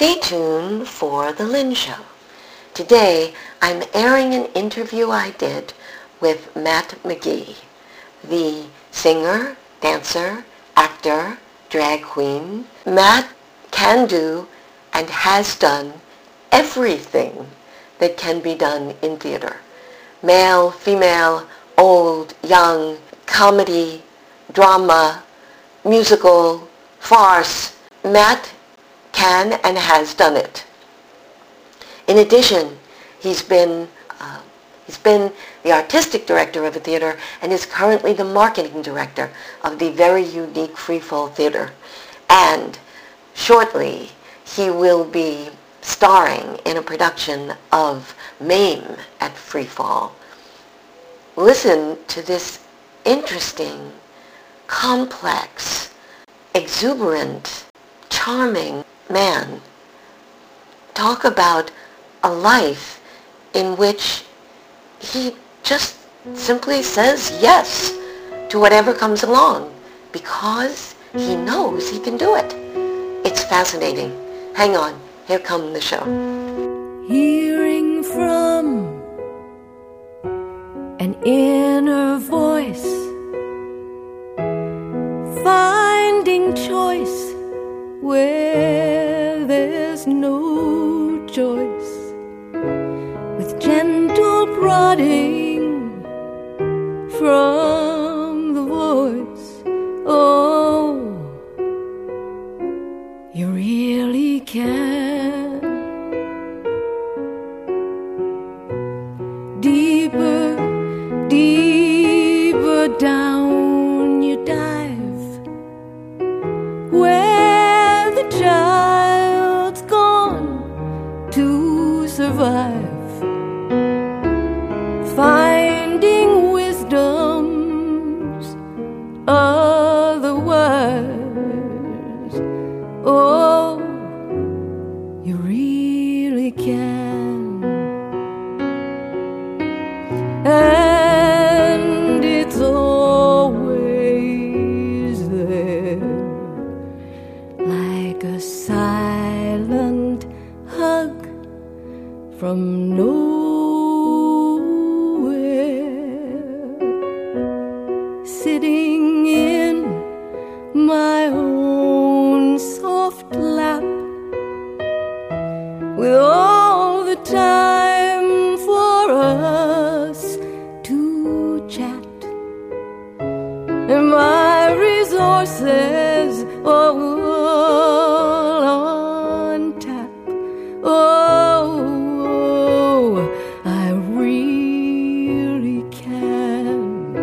Stay tuned for The Lynn Show. Today, I'm airing an interview I did with Matt McGee, the singer, dancer, actor, drag queen. Matt can do and has done everything that can be done in theater. Male, female, old, young, comedy, drama, musical, farce. Matt can and has done it. In addition, he's been the artistic director of a theater and is currently the marketing director of the very unique Free Fall Theater. And shortly, he will be starring in a production of MAME at Free Fall. Listen to this interesting, complex, exuberant, charming man talk about a life in which he just simply says yes to whatever comes along because he knows he can do it. It's fascinating. Hang on, here comes the show. Hearing from an inner voice, finding choice where there's no choice, with gentle prodding from the voice. Oh, you really can. Deeper, deeper down you dive, where the child's gone to survive, finding wisdom's otherwise. Oh, you really can. And it's always there, like a silent hug from nowhere, sitting in my own soft lap, with all the time for us to chat, and my resources all on tap. Oh, I really can.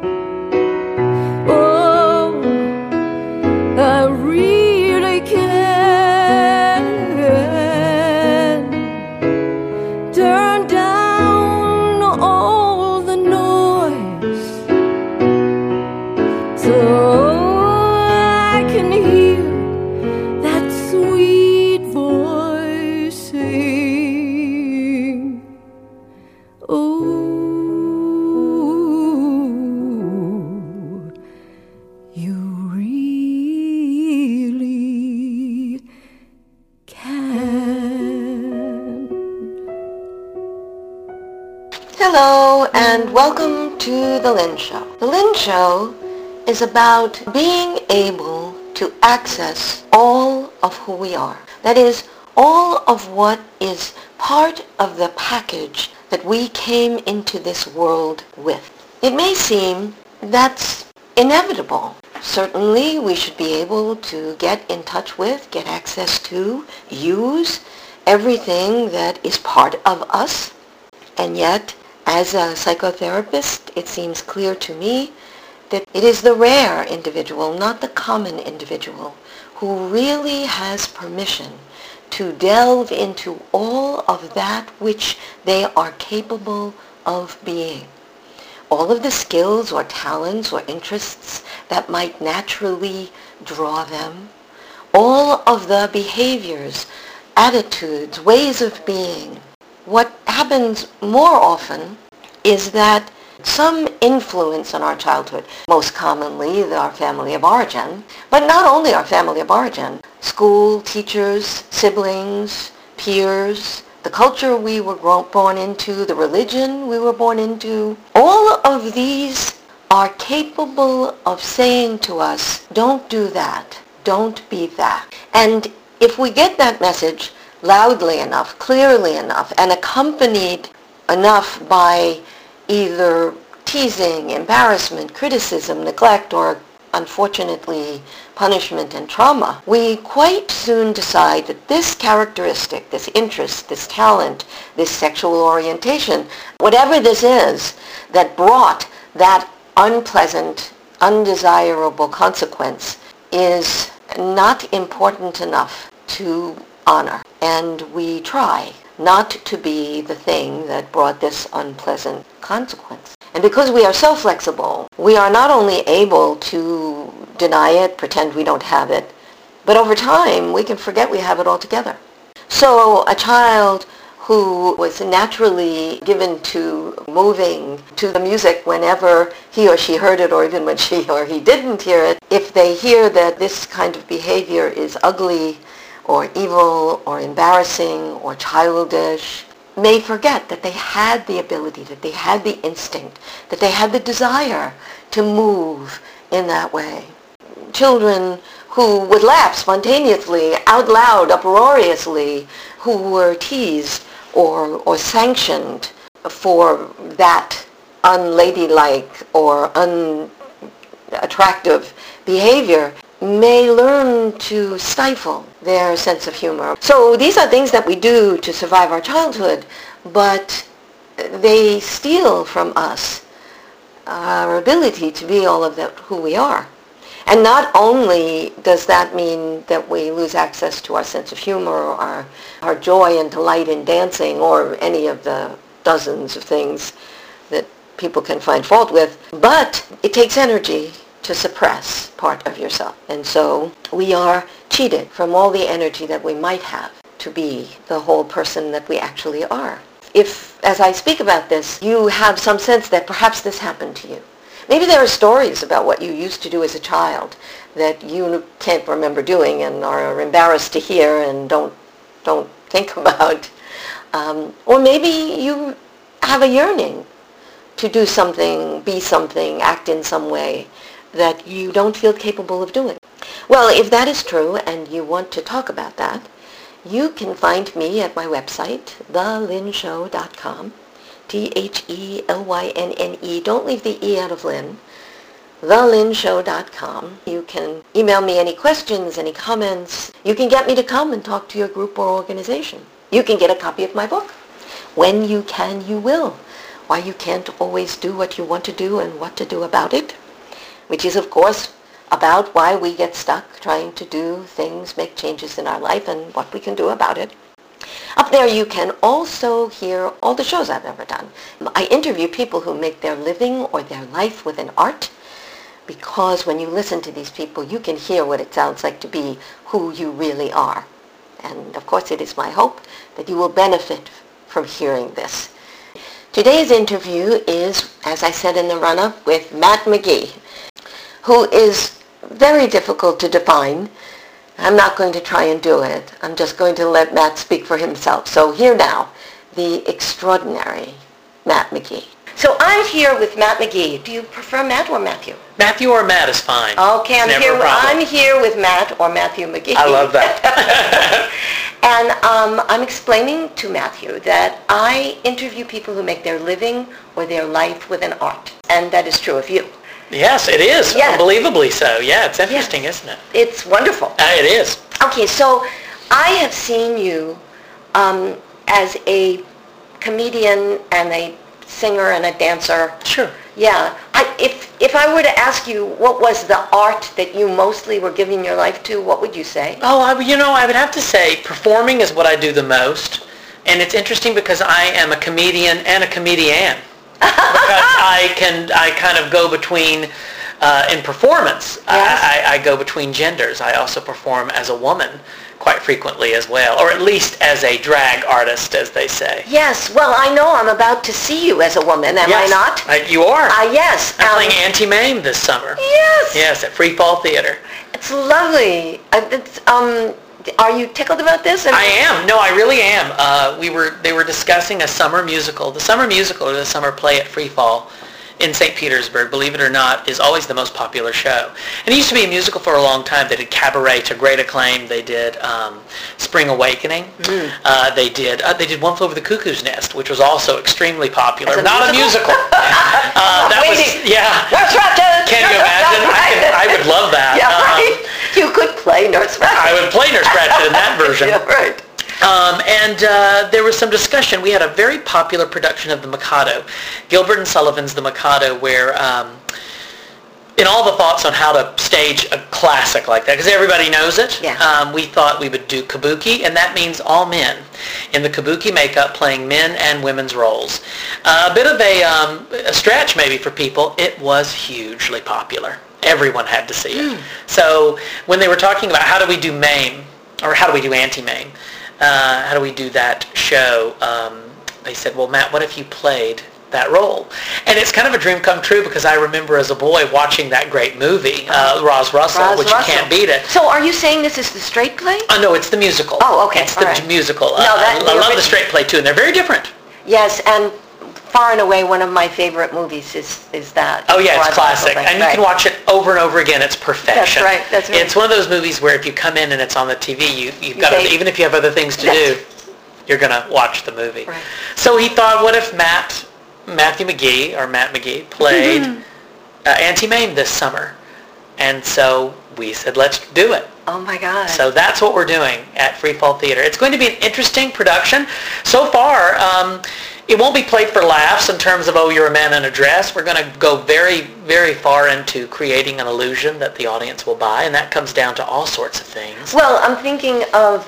Oh, I really can. Turn down all the noise so I can hear that sweet voice sing. Oh, you really can. Hello and welcome to The Lynn Show. The Lynn Show is about being able to access all of who we are. That is, all of what is part of the package that we came into this world with. It may seem that's inevitable. Certainly we should be able to get in touch with, get access to, use everything that is part of us. And yet, as a psychotherapist, it seems clear to me that it is the rare individual, not the common individual, who really has permission to delve into all of that which they are capable of being. All of the skills or talents or interests that might naturally draw them, all of the behaviors, attitudes, ways of being. What happens more often is that some influence on our childhood, most commonly our family of origin, but not only our family of origin, school, teachers, siblings, peers, the culture we were born into, the religion we were born into. All of these are capable of saying to us, don't do that, don't be that. And if we get that message loudly enough, clearly enough, and accompanied enough by either teasing, embarrassment, criticism, neglect, or unfortunately punishment and trauma, we quite soon decide that this characteristic, this interest, this talent, this sexual orientation, whatever this is that brought that unpleasant, undesirable consequence, is not important enough to honor. And we try not to be the thing that brought this unpleasant consequence. And because we are so flexible, we are not only able to deny it, pretend we don't have it, but over time we can forget we have it altogether. So a child who was naturally given to moving to the music whenever he or she heard it, or even when she or he didn't hear it, if they hear that this kind of behavior is ugly or evil or embarrassing or childish, may forget that they had the ability, that they had the instinct, that they had the desire to move in that way. Children who would laugh spontaneously, out loud, uproariously, who were teased or sanctioned for that unladylike or unattractive behavior, may learn to stifle their sense of humor. So these are things that we do to survive our childhood, but they steal from us our ability to be all of that who we are. And not only does that mean that we lose access to our sense of humor, or our joy and delight in dancing, or any of the dozens of things that people can find fault with, but it takes energy to suppress part of yourself. And so we are cheated from all the energy that we might have to be the whole person that we actually are. If, as I speak about this, you have some sense that perhaps this happened to you, maybe there are stories about what you used to do as a child that you can't remember doing and are embarrassed to hear and don't think about. Or maybe you have a yearning to do something, be something, act in some way that you don't feel capable of doing. Well, if that is true and you want to talk about that, you can find me at my website, thelynnShow.com. THELYNNE. Don't leave the E out of Lynn. TheLynnShow.com. You can email me any questions, any comments. You can get me to come and talk to your group or organization. You can get a copy of my book. When you can, you will. Why you can't always do what you want to do and what to do about it, which is, of course, about why we get stuck trying to do things, make changes in our life, and what we can do about it. Up there you can also hear all the shows I've ever done. I interview people who make their living or their life within art, because when you listen to these people, you can hear what it sounds like to be who you really are. And of course, it is my hope that you will benefit from hearing this. Today's interview is, as I said in the run-up, with Matt McGee, who is very difficult to define. I'm not going to try and do it. I'm just going to let Matt speak for himself. So here now, the extraordinary Matt McGee. So I'm here with Matt McGee. Do you prefer Matt or Matthew? Matthew or Matt is fine. Okay, I'm here with Matt or Matthew McGee. I love that. And I'm explaining to Matthew that I interview people who make their living or their life within art. And that is true of you. Yes, it is. Yes. Unbelievably so. Yeah, it's interesting, yes. Isn't it? It's wonderful. It is. Okay, so I have seen you as a comedian and a singer and a dancer. Sure. Yeah. If I were to ask you what was the art that you mostly were giving your life to, what would you say? Oh, I would have to say performing is what I do the most. And it's interesting because I am a comedian and a comedian. Because I kind of go between, in performance, yes. I go between genders. I also perform as a woman quite frequently as well, or at least as a drag artist, as they say. Yes, well, I know I'm about to see you as a woman, am I Yes, not? you are. Yes. I'm playing Auntie Mame this summer. Yes. Yes, at Free Fall Theater. It's lovely. Are you tickled about this? I am. No, I really am. They were discussing a summer musical. The summer musical or the summer play at Free Fall in St. Petersburg, believe it or not, is always the most popular show. And it used to be a musical for a long time. They did Cabaret to great acclaim. They did Spring Awakening. They did One Flew Over the Cuckoo's Nest, which was also extremely popular. Not a musical. That was, yeah. Nurse Ratched! Can you imagine? I would love that. Yeah, right. You could play Nurse Ratched. I would play Nurse Ratched in that version. Yeah, right. There was some discussion. We had a very popular production of The Mikado, Gilbert and Sullivan's The Mikado, where in all the thoughts on how to stage a classic like that, because everybody knows it, we thought we would do kabuki, and that means all men in the kabuki makeup playing men and women's roles. A bit of a stretch maybe for people. It was hugely popular. Everyone had to see it. So when they were talking about how do we do Mame, or how do we do Auntie Mame, how do we do that show, they said, well, Matt, what if you played that role? And it's kind of a dream come true, because I remember as a boy watching that great movie, Roz Russell, which you can't beat it. So are you saying this is the straight play? No, it's the musical. Oh, okay. It's the musical. No, I love the straight play too, and they're very different. Yes, and far and away one of my favorite movies is that. Oh yeah, it's classic. And you can watch it over and over again. It's perfection. That's right. It's one of those movies where if you come in and it's on the TV, you've got to, even if you have other things to do, you're going to watch the movie. Right. So he thought, what if Matt McGee played Auntie Mame this summer? And so we said, let's do it. Oh my God. So that's what we're doing at Free Fall Theater. It's going to be an interesting production. So far, it won't be played for laughs in terms of, oh, you're a man in a dress. We're going to go very, very far into creating an illusion that the audience will buy, and that comes down to all sorts of things. Well, I'm thinking of...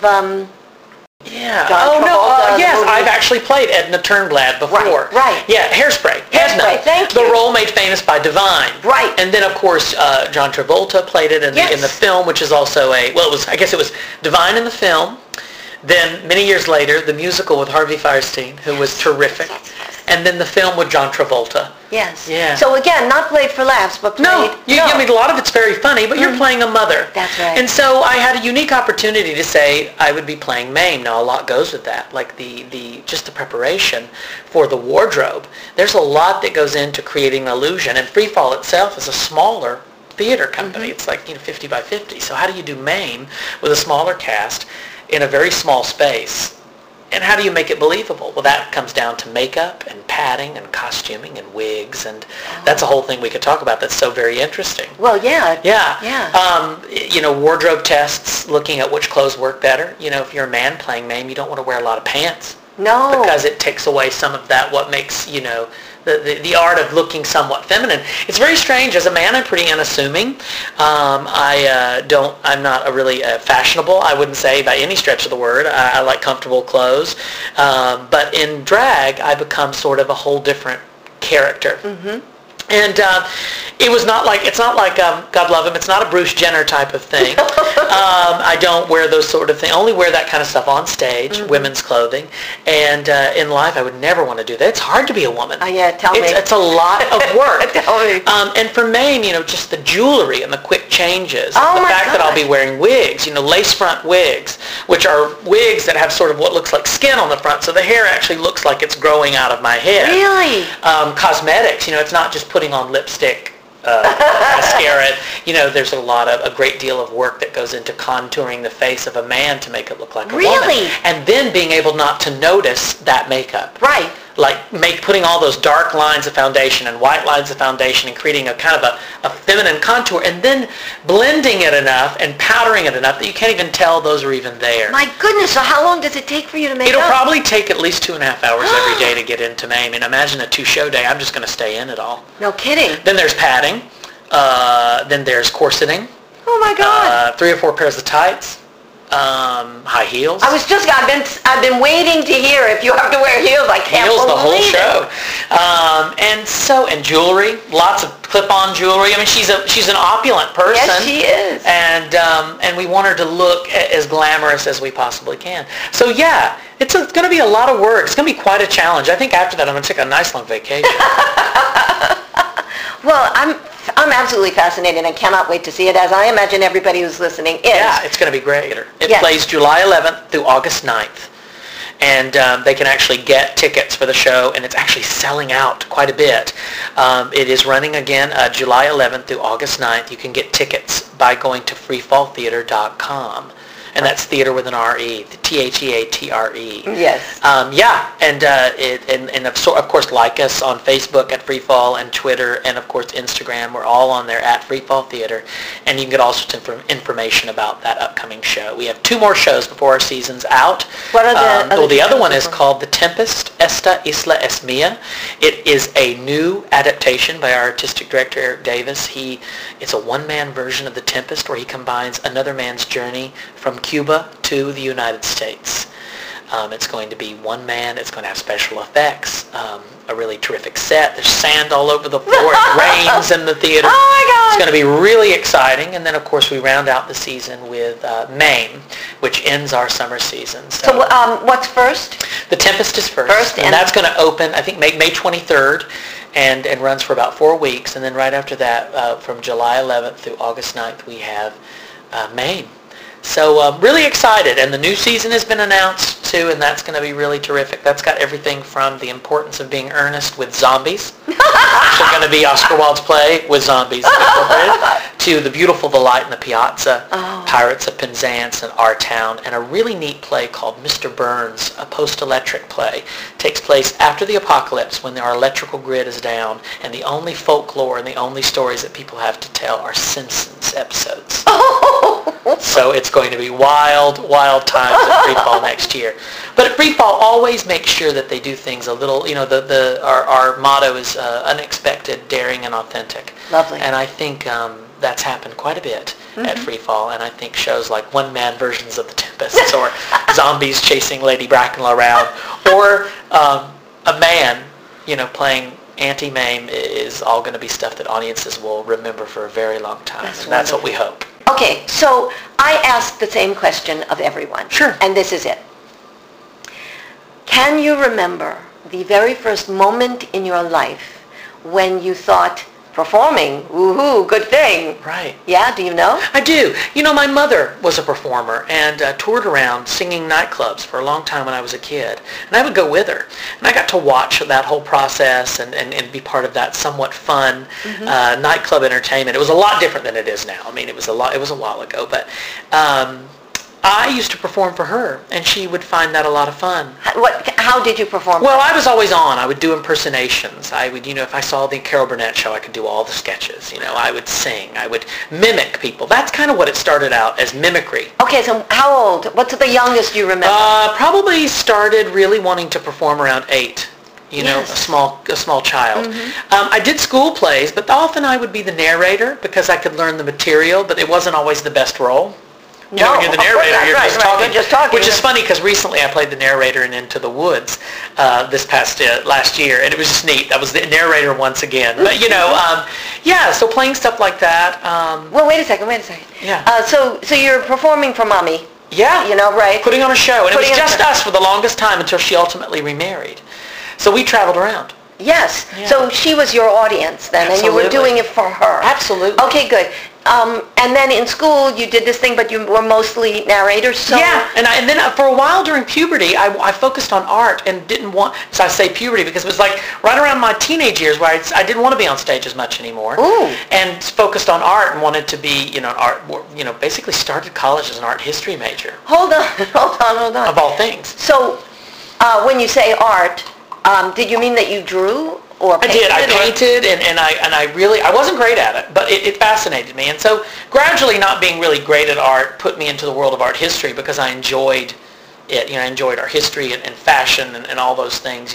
yes, I've actually played Edna Turnblad before. Right. Yeah, Hairspray. Hairspray, thank you. The role made famous by Divine. Right. And then, of course, John Travolta played it in the film, which is also I guess it was Divine in the film. Then, many years later, the musical with Harvey Fierstein, who was terrific. Yes. And then the film with John Travolta. Yes. Yeah. So again, not played for laughs, but played... I mean, a lot of it's very funny, but you're playing a mother. That's right. And so I had a unique opportunity to say I would be playing Mame. Now, a lot goes with that, like just the preparation for the wardrobe. There's a lot that goes into creating an illusion, and Free Fall itself is a smaller theater company. It's like 50 by 50. So how do you do Mame with a smaller cast in a very small space? And how do you make it believable? Well, that comes down to makeup and padding and costuming and wigs, and that's a whole thing we could talk about that's so very interesting. Well, yeah. Yeah. Wardrobe tests, looking at which clothes work better. If you're a man playing Mame, you don't want to wear a lot of pants. No. Because it takes away some of that, what makes, the art of looking somewhat feminine. It's very strange. As a man, I'm pretty unassuming. I'm not a really fashionable, I wouldn't say by any stretch of the word. I like comfortable clothes. But in drag, I become sort of a whole different character. And it's not like, God love him, it's not a Bruce Jenner type of thing. I don't wear those sort of things. I only wear that kind of stuff on stage, women's clothing. And in life, I would never want to do that. It's hard to be a woman. Tell me. It's a lot of work. Tell me. And for Mame, just the jewelry and the quick changes. Oh, the fact that I'll be wearing wigs, lace front wigs, which are wigs that have sort of what looks like skin on the front, so the hair actually looks like it's growing out of my head. Really? Cosmetics, it's not just putting on lipstick, mascara. There's a great deal of work that goes into contouring the face of a man to make it look like a woman. Really? And then being able not to notice that makeup. Right. Like putting all those dark lines of foundation and white lines of foundation and creating a kind of a feminine contour, and then blending it enough and powdering it enough that you can't even tell those are even there. My goodness, so how long does it take for you to make It'll up? probably take at least 2.5 hours every day to get into Mame. And imagine a 2-show day. I'm just going to stay in it all. No kidding. Then there's padding. Then there's corseting. Oh my God. 3 or 4 pairs of tights. High heels. I've been waiting to hear if you have to wear heels. I can't Heels, the whole believe it. show. And jewelry, lots of clip-on jewelry. I mean, she's an opulent person. Yes, she is. And we want her to look as glamorous as we possibly can. So yeah, it's going to be a lot of work. It's going to be quite a challenge. I think after that I'm going to take a nice long vacation. Well, I'm absolutely fascinated. I cannot wait to see it, as I imagine everybody who's listening is. Yeah, it's going to be great. It Yes. plays July 11th through August 9th. And they can actually get tickets for the show, and it's actually selling out quite a bit. It is running again July 11th through August 9th. You can get tickets by going to freefalltheater.com. And that's theater with an R-E, Theatre. Yes. And of course, like us on Facebook at Freefall and Twitter and, of course, Instagram. We're all on there at Freefall Theater. And you can get all sorts of information about that upcoming show. We have 2 more shows before our season's out. What are the other one is called The Tempest, Esta Isla Es Mía. It is a new adaptation by our artistic director, Eric Davis. It's a one-man version of The Tempest where he combines another man's journey from Cuba to the United States. It's going to be one man. It's going to have special effects, a really terrific set. There's sand all over the floor. It rains in the theater. Oh my God! It's going to be really exciting. And then, of course, we round out the season with Mame, which ends our summer season. So what's first? The Tempest is first, and that's going to open, I think, May 23rd. And runs for about 4 weeks. And then right after that, from July 11th through August 9th, we have Mame. So really excited, and the new season has been announced too, and that's going to be really terrific. That's got everything from The Importance of Being Earnest with Zombies, which are going to be Oscar Wilde's play with zombies, to The Beautiful, the Light, and the Piazza, Pirates of Penzance, and Our Town, and a really neat play called Mr. Burns, a post-electric play. Takes place after the apocalypse when our electrical grid is down, and the only folklore and the only stories that people have to tell are Simpsons episodes. So it's going to be wild, wild times at Freefall next year. But at Freefall, always make sure that they do things a little, our motto is unexpected, daring, and authentic. Lovely. And I think that's happened quite a bit at Freefall, and I think shows like one-man versions of The Tempest, or zombies chasing Lady Bracknell around, or a man, playing Anti-Mame is all going to be stuff that audiences will remember for a very long time. That's what we hope. Okay, so I ask the same question of everyone. Sure. And this is it. Can you remember the very first moment in your life when you thought, performing, woohoo, good thing? Right. Yeah, do you know? I do. My mother was a performer and toured around singing nightclubs for a long time when I was a kid. And I would go with her. And I got to watch that whole process and be part of that somewhat fun nightclub entertainment. It was a lot different than it is now. I mean, it was a while ago. But I used to perform for her, and she would find that a lot of fun. How did you perform? Well, I was always on. I would do impersonations. I would, if I saw the Carol Burnett show, I could do all the sketches. I would sing. I would mimic people. That's kind of what it started out as, mimicry. Okay, so how old? What's the youngest you remember? Probably started really wanting to perform around 8. Yes. a small child. I did school plays, but often I would be the narrator because I could learn the material, but it wasn't always the best role. No, You're the narrator, you're just talking. Which is Yeah. funny because recently I played the narrator in Into the Woods this past last year, and it was just neat. I was the narrator once again. But, so playing stuff like that. Well, wait a second. Yeah. So you're performing for Mommy. Yeah. Right? Putting on a show. And it was just us for the longest time until she ultimately remarried. So we traveled around. Yes. Yeah. So she was your audience then, and you were Absolutely. doing it for her. Absolutely. Okay, good. And then in school you did this thing, but you were mostly narrators. So Yeah, and then for a while during puberty, I focused on art and didn't want. So I say puberty because it was like right around my teenage years where I didn't want to be on stage as much anymore. Ooh. And focused on art and wanted to be, an art. Basically started college as an art history major. Hold on. Of all things. So when you say art, did you mean that you drew? Or I did. I painted, and I wasn't great at it, but it fascinated me. And so gradually not being really great at art put me into the world of art history because I enjoyed it. I enjoyed art history and fashion and all those things,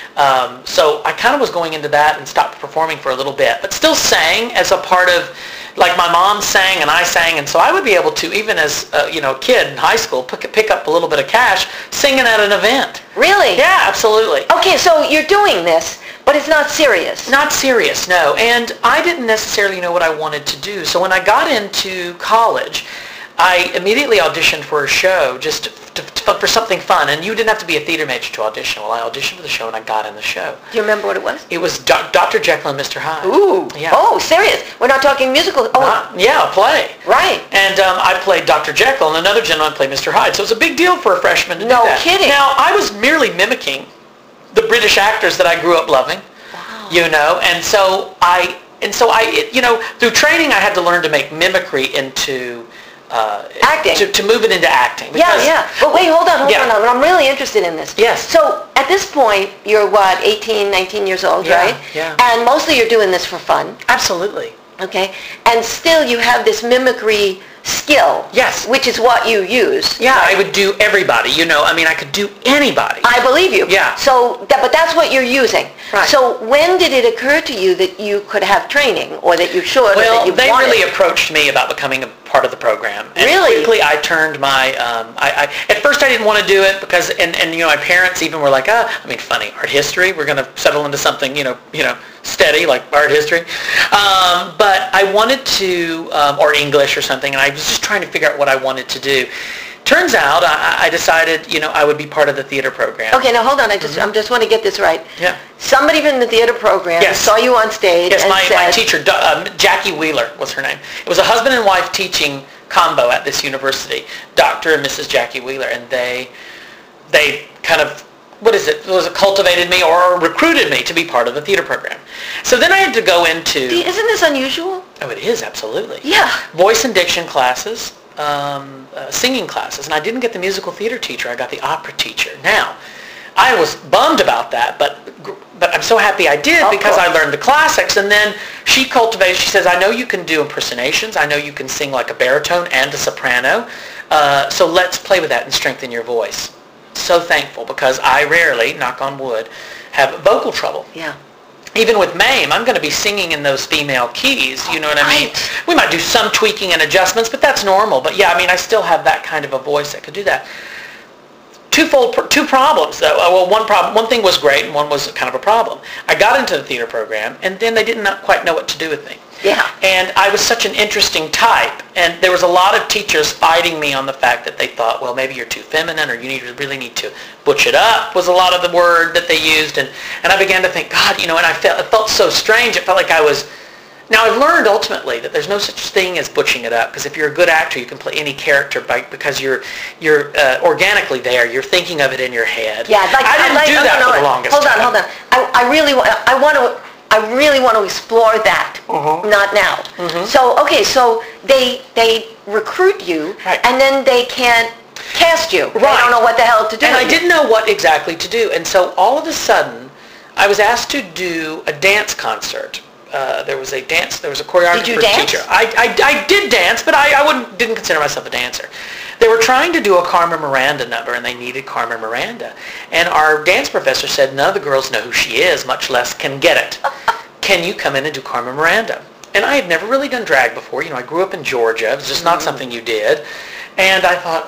So I kind of was going into that and stopped performing for a little bit, but still sang as a part of, Like my mom sang and I sang, and so I would be able to, even as a kid in high school, pick up a little bit of cash singing at an event. Really? Yeah, absolutely. Okay, so you're doing this, but it's not serious. Not serious, no. And I didn't necessarily know what I wanted to do. So when I got into college, I immediately auditioned for a show just for something fun. And you didn't have to be a theater major to audition. Well, I auditioned for the show and I got in the show. Do you remember what it was? It was Dr. Jekyll and Mr. Hyde. Ooh. Yeah. Oh, serious? We're not talking musical. Oh. Yeah, a play. Right. And I played Dr. Jekyll and another gentleman played Mr. Hyde. So it was a big deal for a freshman to do that. No kidding. Now, I was merely mimicking the British actors that I grew up loving. Wow. And so I through training I had to learn to make mimicry into acting. To move it into acting. Yeah. But wait, hold on. I'm really interested in this. Yes. So at this point, you're what, 18, 19 years old, right? Yeah. And mostly you're doing this for fun. Absolutely. Okay. And still you have this mimicry skill. Yes. Which is what you use. Yeah, right? I would do everybody. I could do anybody. I believe you. Yeah. So, but that's what you're using. Right. So when did it occur to you that you could have training, or that you should, or that you they wanted? really approached me about becoming a part of the program. And really? Quickly I turned my, at first I didn't want to do it because, and my parents even were like, funny, art history, we're going to settle into something, steady, like art history. But I wanted to, or English or something, and I was just trying to figure out what I wanted to do. Turns out I decided, I would be part of the theater program. Okay, now hold on. I just want to get this right. Yeah. Somebody from the theater program saw you on stage and said... my teacher, Jackie Wheeler was her name. It was a husband and wife teaching combo at this university, Dr. and Mrs. Jackie Wheeler, and they kind of, cultivated me or recruited me to be part of the theater program. So then I had to go into... Isn't this unusual? Oh, it is, absolutely. Yeah. Voice and diction classes. Singing classes, and I didn't get the musical theater teacher. I got the opera teacher. Now, I was bummed about that, but I'm so happy I did because I learned the classics. And then she says, I know you can do impersonations. I know you can sing like a baritone and a soprano. So let's play with that and strengthen your voice. So thankful, because I rarely, knock on wood, have vocal trouble. Yeah. Even with MAME, I'm going to be singing in those female keys, you know what I mean? Right. We might do some tweaking and adjustments, but that's normal. But yeah, I still have that kind of a voice that could do that. Two problems, though. Well, one thing was great, and one was kind of a problem. I got into the theater program, and then they did not quite know what to do with me. Yeah. And I was such an interesting type, and there was a lot of teachers fighting me on the fact that they thought, well, maybe you're too feminine, or you really need to butch it up, was a lot of the word that they used. And I began to think, God, and it felt so strange. It felt like I was... Now, I've learned ultimately that there's no such thing as butching it up, because if you're a good actor, you can play any character because you're organically there. You're thinking of it in your head. Yeah, I didn't do that for the longest time. Hold on. I really want to explore that. Not now. So they recruit you, right, and then they can't cast you. Right. I don't know what the hell to do. And I didn't know what exactly to do. And so all of a sudden, I was asked to do a dance concert. There was a choreographer. Did you dance? Teacher. I did dance, but I didn't consider myself a dancer. They were trying to do a Carmen Miranda number, and they needed Carmen Miranda. And our dance professor said, none of the girls know who she is, much less can get it. Can you come in and do Carmen Miranda? And I had never really done drag before. I grew up in Georgia. It was just not something you did. And I thought,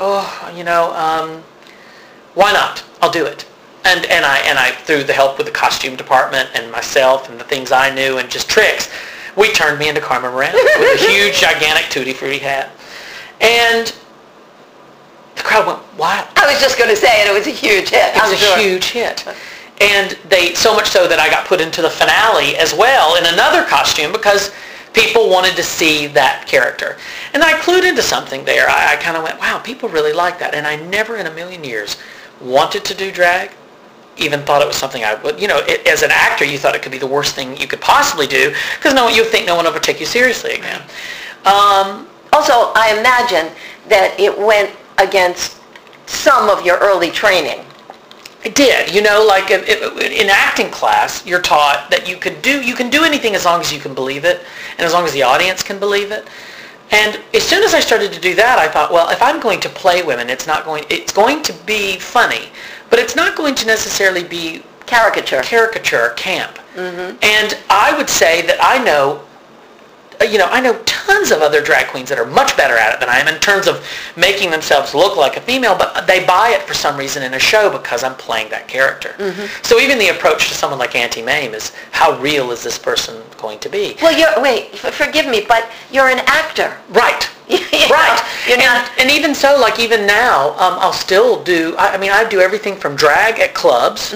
why not? I'll do it. And I, through the help with the costume department and myself and the things I knew and just tricks, we turned me into Carmen Miranda with a huge, gigantic Tutti Frutti hat. And the crowd went wild. I was just going to say it was a huge hit. It was a huge hit. And so much so that I got put into the finale as well in another costume because people wanted to see that character. And I clued into something there. I kind of went, wow, people really like that. And I never in a million years wanted to do drag, even thought it was something I would, as an actor, you thought it could be the worst thing you could possibly do because you think no one would ever take you seriously again. Also, I imagine that it went against some of your early training. It did. Like in acting class, you're taught that you can do anything as long as you can believe it and as long as the audience can believe it. And as soon as I started to do that, I thought, well, if I'm going to play women, it's going to be funny, but it's not going to necessarily be caricature camp. And I would say that I know tons of other drag queens that are much better at it than I am in terms of making themselves look like a female, but they buy it for some reason in a show because I'm playing that character. So even the approach to someone like Auntie Mame is, how real is this person going to be? Well, forgive me, but you're an actor. Right. Right. You're not. And even so, like even now, I'll still do, I do everything from drag at clubs,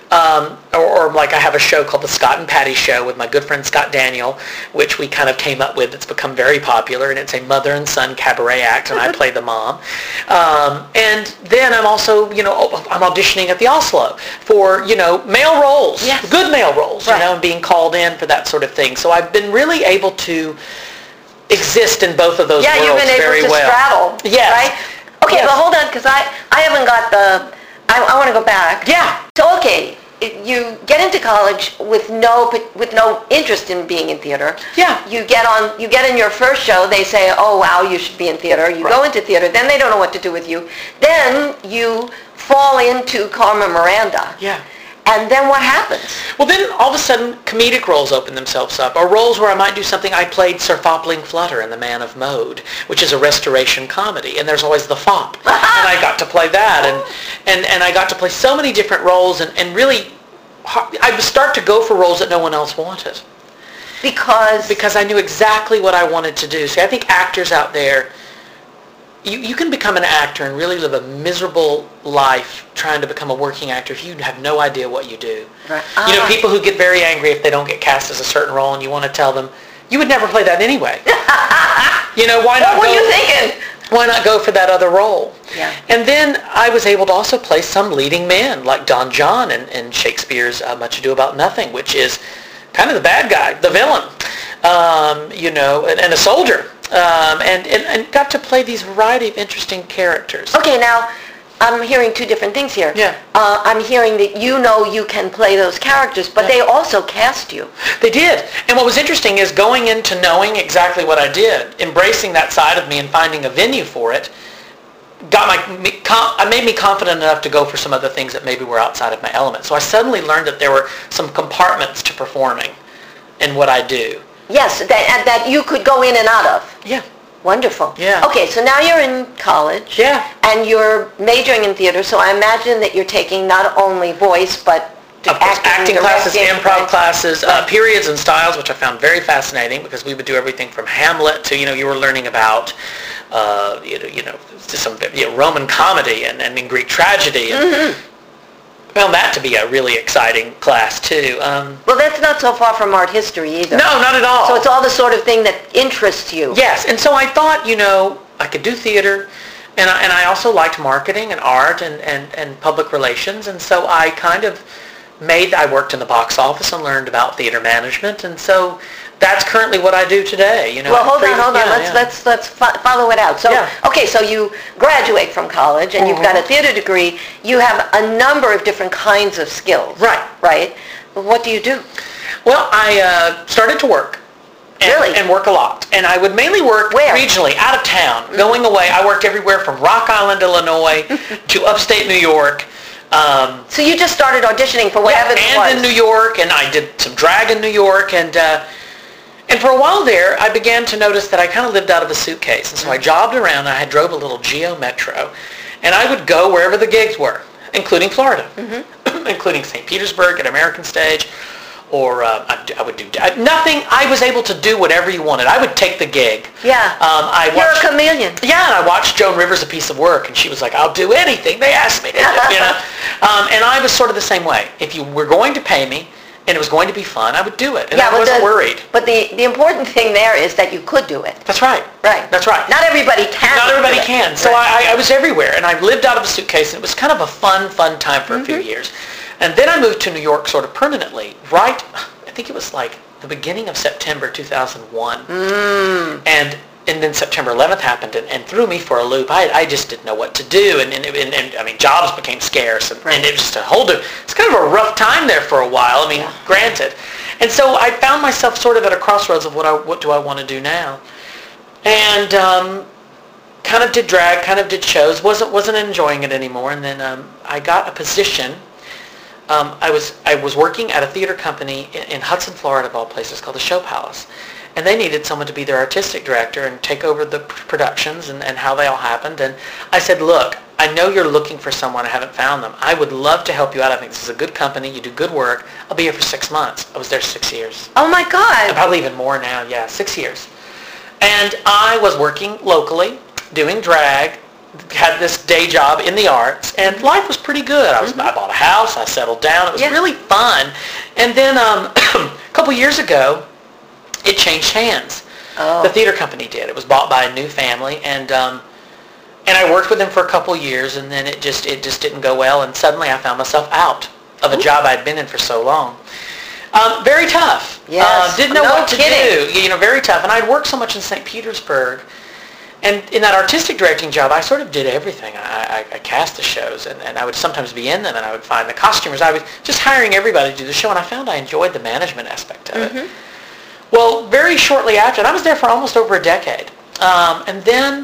or like I have a show called The Scott and Patty Show with my good friend Scott Daniel, which we kind of came up with. It's become very popular, and it's a mother and son cabaret act, and I play the mom. And then I'm also, I'm auditioning at the Oslo for, male roles, good male roles, and being called in for that sort of thing. So I've been really able to exist in both of those worlds very well. Yeah, you've been able to straddle, yes. right? Okay, but hold on, because I haven't got I want to go back. Yeah. So, okay, you get into college with no interest in being in theater. Yeah. You get in your first show, they say, oh, wow, you should be in theater. You go into theater, then they don't know what to do with you. Then you fall into Carmen Miranda. Yeah. And then what happens? Well, then all of a sudden, comedic roles open themselves up, or roles where I might do something. I played Sir Fopling Flutter in The Man of Mode, which is a restoration comedy, and there's always the fop, and I got to play that, and I got to play so many different roles, and really, I would start to go for roles that no one else wanted. Because I knew exactly what I wanted to do. See, I think actors out there, you can become an actor and really live a miserable life trying to become a working actor if you have no idea what you do. Right. People who get very angry if they don't get cast as a certain role, and you want to tell them, you would never play that anyway. Why not? What were you thinking? Why not go for that other role? Yeah. And then I was able to also play some leading men, like Don John in Shakespeare's Much Ado About Nothing, which is kind of the bad guy, the villain, and a soldier. And got to play these variety of interesting characters. Okay, now I'm hearing two different things here. Yeah. I'm hearing that you can play those characters, but they also cast you. They did. And what was interesting is going into knowing exactly what I did, embracing that side of me and finding a venue for it, made me confident enough to go for some other things that maybe were outside of my element. So I suddenly learned that there were some compartments to performing in what I do. Yes, that you could go in and out of. Yeah. Wonderful. Yeah. Okay, so now you're in college. Yeah. And you're majoring in theater, so I imagine that you're taking not only voice, but Of course, acting classes, improv right? classes, periods and styles, which I found very fascinating because we would do everything from Hamlet to, you were learning about, some Roman comedy and Greek tragedy. And found that to be a really exciting class too. Well, that's not so far from art history either. No, not at all. So it's all the sort of thing that interests you. Yes, and so I thought, I could do theater, and I also liked marketing and art and public relations, and so I kind of I worked in the box office and learned about theater management, and so that's currently what I do today. Well, hold on. Let's follow it out. So, okay, so you graduate from college and you've got a theater degree. You have a number of different kinds of skills. Right. Right. What do you do? Well, I started to work. And work a lot. And I would mainly work regionally, out of town, going away. I worked everywhere from Rock Island, Illinois, to upstate New York. So you just started auditioning for whatever it was. And in New York, and I did some drag in New York, and for a while there, I began to notice that I kind of lived out of a suitcase, and so I jobbed around, and I drove a little Geo Metro, and I would go wherever the gigs were, including Florida, including St. Petersburg at American Stage, or I would do nothing. I was able to do whatever you wanted. I would take the gig. Yeah. You're a chameleon. Yeah, and I watched Joan Rivers' A Piece of Work, and she was like, I'll do anything they ask me to do, and I was sort of the same way. If you were going to pay me, and it was going to be fun, I would do it, and I wasn't worried. But the important thing there is that you could do it. That's right. Right. That's right. Not everybody can. Not everybody can. So I was everywhere, and I lived out of a suitcase, and it was kind of a fun time for a few years. And then I moved to New York sort of permanently, I think it was like the beginning of September 2001. And then September 11th happened and threw me for a loop. I just didn't know what to do. And I mean, jobs became scarce. And it was just it's kind of a rough time there for a while. I mean, granted. And so I found myself sort of at a crossroads of what do I want to do now. And kind of did drag, kind of did shows, wasn't enjoying it anymore. And then I got a position. I was working at a theater company in Hudson, Florida, of all places, called the Show Palace. and they needed someone to be their artistic director and take over the productions and how they all happened. And I said, look, I know you're looking for someone. I haven't found them. I would love to help you out. I think this is a good company. You do good work. I'll be here for 6 months. I was there 6 years. Oh my God. Probably even more now. Yeah, 6 years. And I was working locally, doing drag, had this day job in the arts, and life was pretty good. I bought a house. I settled down. It was really fun. And then a couple years ago, it changed hands. Oh. The theater company did. It was bought by a new family, and I worked with them for a couple years, and then it just didn't go well, and suddenly I found myself out of a job I'd been in for so long. Very tough. Yes. Didn't know what to do. You know, very tough. And I'd worked so much in St. Petersburg, and in that artistic directing job, I sort of did everything. I cast the shows, and I would sometimes be in them, and I would find the costumers. I was just hiring everybody to do the show, and I found I enjoyed the management aspect of it. Well, very shortly after, and I was there for almost over a decade, and then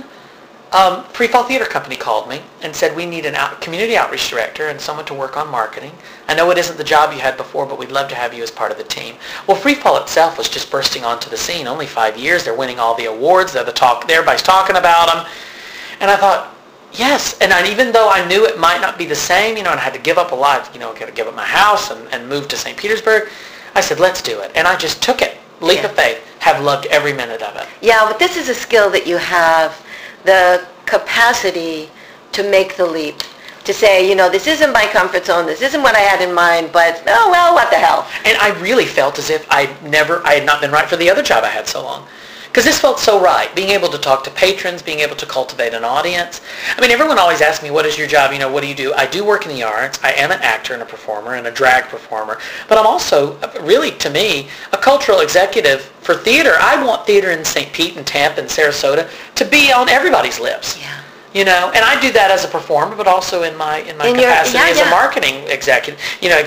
Free Fall Theater Company called me and said, we need a community outreach director and someone to work on marketing. I know it isn't the job you had before, but we'd love to have you as part of the team. Well, Free Fall itself was just bursting onto the scene. Only 5 years. They're winning all the awards. They're the talk. Everybody's talking about them. And I thought, yes. And even though I knew it might not be the same, and I had to give up a lot, I had to give up my house and move to St. Petersburg, I said, let's do it. And I just took it. Leap of faith. Have loved every minute of it. Yeah, but this is a skill that you have, the capacity to make the leap, to say, this isn't my comfort zone, this isn't what I had in mind, but, oh, well, what the hell. And I really felt as if I had not been right for the other job I had so long. Because this felt so right, being able to talk to patrons, being able to cultivate an audience. I mean, everyone always asks me, what is your job? What do you do? I do work in the arts. I am an actor and a performer and a drag performer. But I'm also, really, to me, a cultural executive for theater. I want theater in St. Pete and Tampa and Sarasota to be on everybody's lips. Yeah. And I do that as a performer, but also in my capacity as a marketing executive.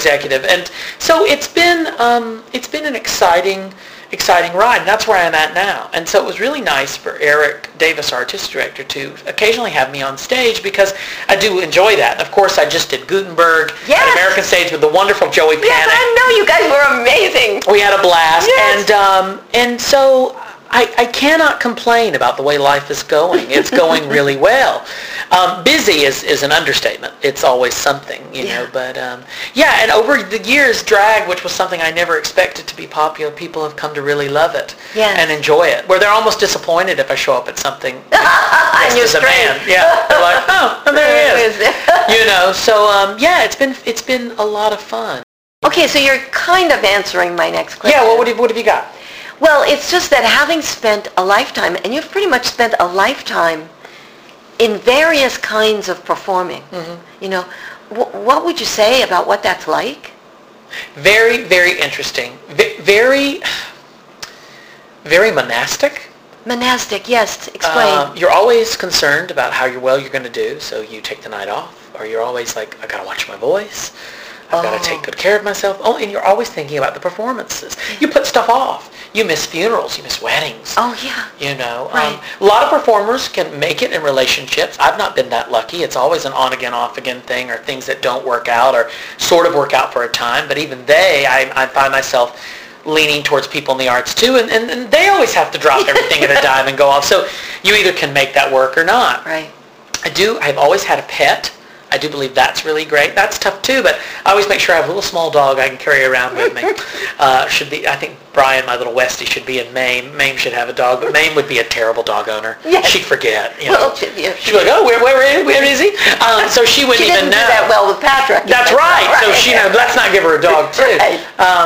And so it's been an exciting ride, and that's where I'm at now. And so it was really nice for Eric Davis, our artistic director, to occasionally have me on stage, because I do enjoy that. And of course, I just did Gutenberg at American Stage with the wonderful Joey Panic. Yes, I know, you guys were amazing. We had a blast. Yes. And so I cannot complain about the way life is going. It's going really well. Busy is an understatement. It's always something, But and over the years, drag, which was something I never expected to be popular, people have come to really love it and enjoy it. Where they're almost disappointed if I show up at something and you're as a man. Yeah, they're like, oh, there he is. So it's been a lot of fun. Okay, so you're kind of answering my next question. Yeah, well, what have you got? Well, it's just that having spent a lifetime, and you've pretty much spent a lifetime in various kinds of performing, what would you say about what that's like? Very, very interesting. Very, very monastic. Monastic, yes. Explain. You're always concerned about how you're going to do, so you take the night off, or you're always like, I got to watch my voice. I've got to take good care of myself. Oh, and you're always thinking about the performances. You put stuff off. You miss funerals. You miss weddings. Oh, yeah. Right. A lot of performers can make it in relationships. I've not been that lucky. It's always an on-again, off-again thing, or things that don't work out or sort of work out for a time. But even I find myself leaning towards people in the arts, too. And they always have to drop everything at a dime and go off. So you either can make that work or not. Right. I've always had a pet. I do believe that's really great. That's tough too, but I always make sure I have a little small dog I can carry around with me. I think Brian, my little Westie, should be in Mame. Mame should have a dog, but Mame would be a terrible dog owner. Yes. She'd forget. Well, she'd be like, oh, where is he? So she wouldn't even know. She didn't do that well with Patrick. That's right. So let's not give her a dog too. Right.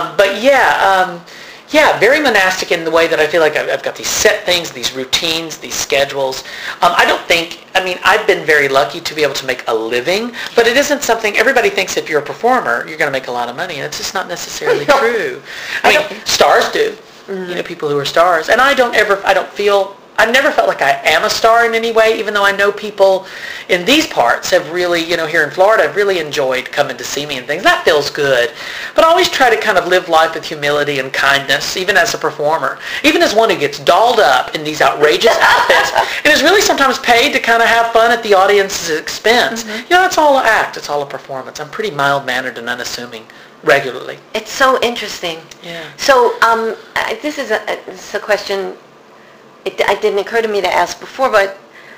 But very monastic in the way that I feel like I've got these set things, these routines, these schedules. I've been very lucky to be able to make a living, but it isn't something, everybody thinks if you're a performer, you're going to make a lot of money, and it's just not necessarily true. Stars do, people who are stars, and I've never felt like I am a star in any way, even though I know people in these parts have really, here in Florida, have really enjoyed coming to see me and things. That feels good. But I always try to kind of live life with humility and kindness, even as a performer. Even as one who gets dolled up in these outrageous outfits and is really sometimes paid to kind of have fun at the audience's expense. That's all an act. It's all a performance. I'm pretty mild-mannered and unassuming regularly. It's so interesting. Yeah. So this is a question. It didn't occur to me to ask before, but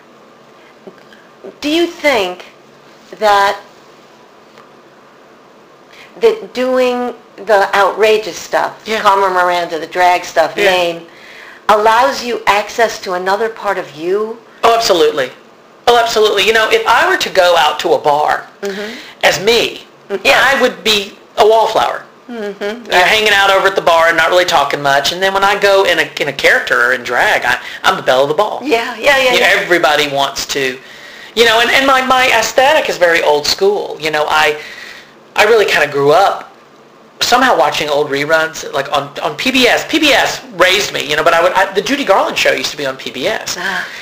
do you think that doing the outrageous stuff, Yeah. Carmen Miranda, the drag stuff, Yeah. Mame, allows you access to another part of you? Oh, absolutely. Oh, absolutely. You know, if I were to go out to a bar as me, Yes. I would be a wallflower. Mm-hmm. Hanging out over at the bar and not really talking much. And then when I go in a character or in drag, I'm the belle of the ball. Yeah. You know, everybody wants to, you know, and my aesthetic is very old school. You know, I really kind of grew up somehow watching old reruns, like on PBS. PBS raised me, you know, but the Judy Garland show used to be on PBS.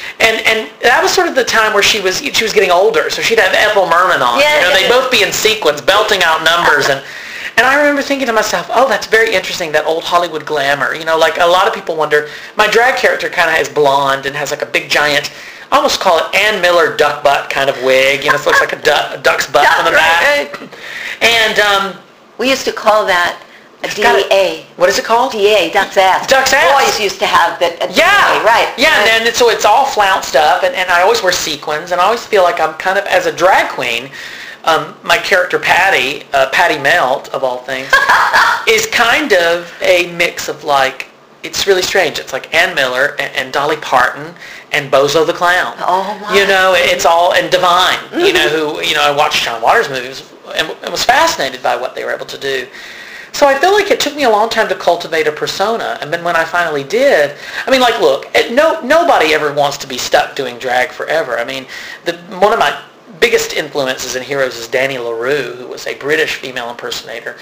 And that was sort of the time where she was getting older, so she'd have Ethel Merman on. Yeah, you know, yeah, they'd both be in sequence, belting out numbers, and I remember thinking to myself, oh, that's very interesting, that old Hollywood glamour. You know, like a lot of people wonder, my drag character kind of is blonde and has like a big giant, I almost call it Ann Miller duck butt kind of wig. You know, it looks like a duck's butt on the back. Right. And We used to call that a DA. what is it called? DA, duck's ass. Duck's ass. Boys used to have that. Yeah, DA, right. Yeah, right. and then so it's all flounced up, and I always wear sequins, and I always feel like I'm kind of, as a drag queen, my character Patty, Patty Melt of all things, is kind of a mix of like, it's really strange. It's like Ann Miller and Dolly Parton and Bozo the Clown. Oh my. You know, it's all, and Divine, you know, who, you know, I watched John Waters movies and was fascinated by what they were able to do. So I feel like it took me a long time to cultivate a persona, and then when I finally did, I mean, like, look, nobody ever wants to be stuck doing drag forever. I mean, one of my biggest influences and heroes is Danny LaRue, who was a British female impersonator,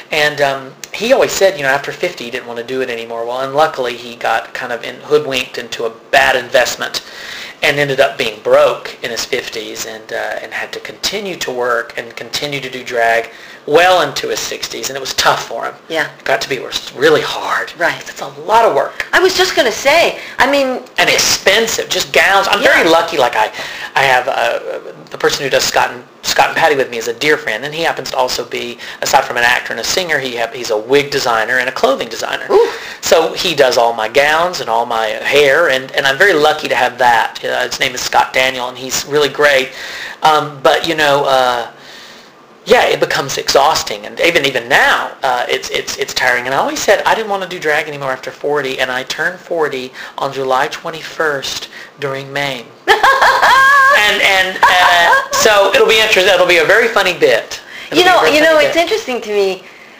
and he always said, you know, after 50 he didn't want to do it anymore. Well, and luckily he got kind of hoodwinked into a bad investment and ended up being broke in his 50s and had to continue to work and continue to do drag well into his 60s, and it was tough for him. Yeah. It got to be really hard. Right. It's a lot of work. I was just going to say, I mean... And expensive, just gowns. I'm very lucky, like I have the person who does Scott and Patty with me is a dear friend, and he happens to also be, aside from an actor and a singer, he's a wig designer and a clothing designer. Ooh. So he does all my gowns and all my hair, and I'm very lucky to have that. His name is Scott Daniel, and he's really great. But, you know... yeah, it becomes exhausting, and even now, it's tiring. And I always said I didn't want to do drag anymore after 40, and I turned 40 on July 21st during Mame. and so it'll be interesting. It'll be a very funny bit. You know, it's interesting to me.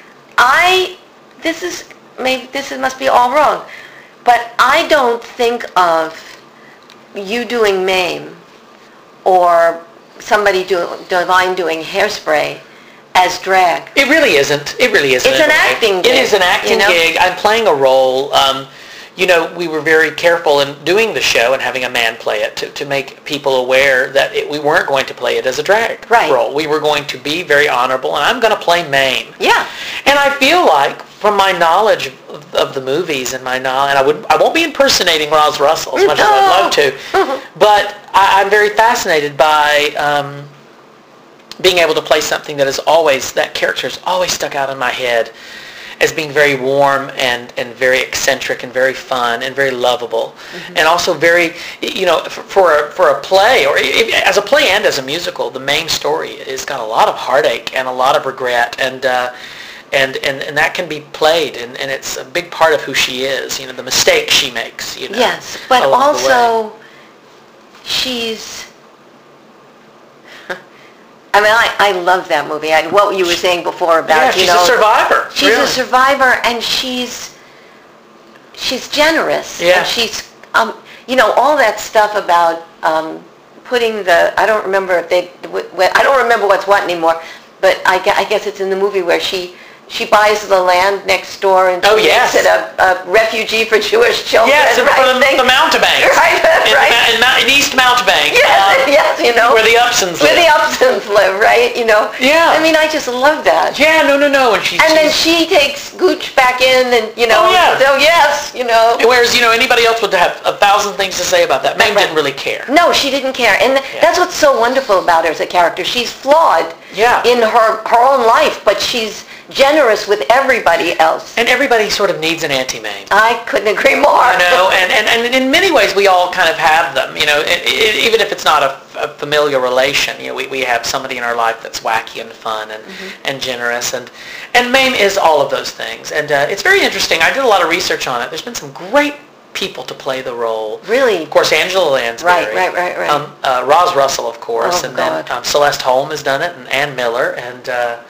This must be all wrong, but I don't think of you doing Mame or somebody Divine doing Hairspray as drag. It really isn't. It really isn't. It's an acting gig. It is an acting gig. I'm playing a role. You know, we were very careful in doing the show and having a man play it to make people aware that we weren't going to play it as a drag role. We were going to be very honorable, and I'm going to play Mame. Yeah. And I feel like, from my knowledge of the movies and my knowledge, and I won't be impersonating Roz Russell as much as I'd love to, but I'm very fascinated by being able to play something that character is always stuck out in my head as being very warm and very eccentric and very fun and very lovable, and also very, you know, for a play, or as a play and as a musical, the Mame story has got a lot of heartache and a lot of regret, and that can be played, and it's a big part of who she is, you know, the mistakes she makes, you know. Yes, but also she's... I mean, I love that movie. What you were saying before about, she's a survivor. She's a survivor, and she's generous. Yeah. And she's, you know, all that stuff about putting I don't remember I don't remember what's what anymore, but I guess it's in the movie where she buys the land next door and makes it a refugee for Jewish children. Yes, for the Mountebanks. Right. In East Mountebank. Yes, you know. Where the Upsons live. Where the Upsons live, right? You know. Yeah. I mean, I just love that. Yeah, no. And then she takes Gooch back in, and, you know. Oh, yeah. So, yes, you know. Whereas, you know, anybody else would have 1,000 things to say about that. Mame didn't really care. No, she didn't care. And that's what's so wonderful about her as a character. She's flawed, Yeah. in her own life, but she's generous with everybody else. And everybody sort of needs an Auntie Mame. I couldn't agree more. You know, and in many ways we all kind of have them, you know, even if it's not a familiar relation, you know, we have somebody in our life that's wacky and fun and generous, and Mame is all of those things. And it's very interesting. I did a lot of research on it. There's been some great people to play the role. Really? Of course, Angela Lansbury. Right. Roz Russell, of course, Oh, and God. then Celeste Holm has done it, and Ann Miller, and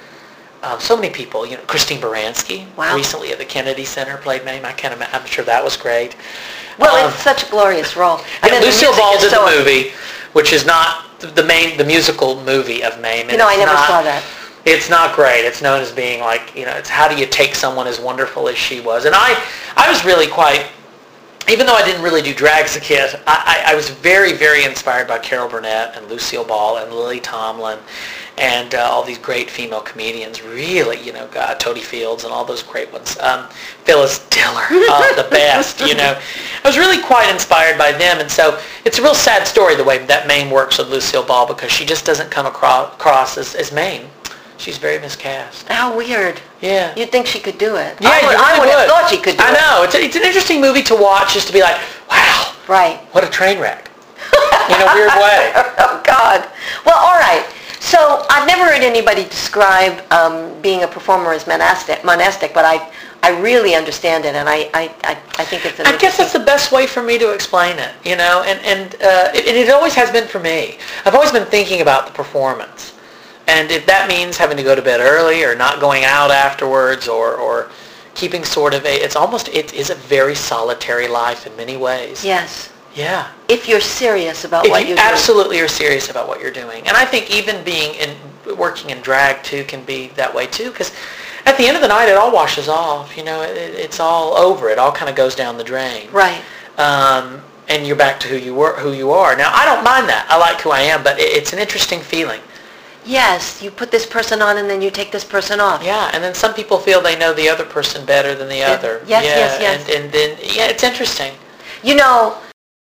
so many people. You know, Christine Baranski, Wow. recently at the Kennedy Center played Mame. I'm sure that was great. Well, it's such a glorious role. I mean, the Lucille music Ball is did so- the movie, which is not the musical movie of Mame. You know, I never saw that. It's not great. It's known as being like, you know, it's how do you take someone as wonderful as she was. And I was really quite, even though I didn't really do drag as a kid, I was very, very inspired by Carol Burnett and Lucille Ball and Lily Tomlin and all these great female comedians, really, you know, Toady Fields and all those great ones. Phyllis Diller, the best, you know. I was really quite inspired by them, and so it's a real sad story the way that Mame works with Lucille Ball, because she just doesn't come across as Mame. She's very miscast. How weird. Yeah. You'd think she could do it. Yeah, I would have thought she could do it. I know. It's an interesting movie to watch, just to be like, wow, Right. what a train wreck. In a weird way. Oh, God. Well, all right. So I've never heard anybody describe being a performer as monastic, but I really understand it, and I think it's an I guess that's the best way for me to explain it, you know, and it always has been for me. I've always been thinking about the performance. And if that means having to go to bed early or not going out afterwards or keeping sort of it is a very solitary life in many ways. Yes. Yeah. If you're serious about what you're doing. Absolutely are serious about what you're doing. And I think even working in drag too can be that way too, because at the end of the night it all washes off, you know, it's all over. It all kind of goes down the drain. Right. And you're back to who you are. Now, I don't mind that. I like who I am, but it's an interesting feeling. Yes, you put this person on and then you take this person off. Yeah, and then some people feel they know the other person better than the other. Yes. And then, it's interesting. You know,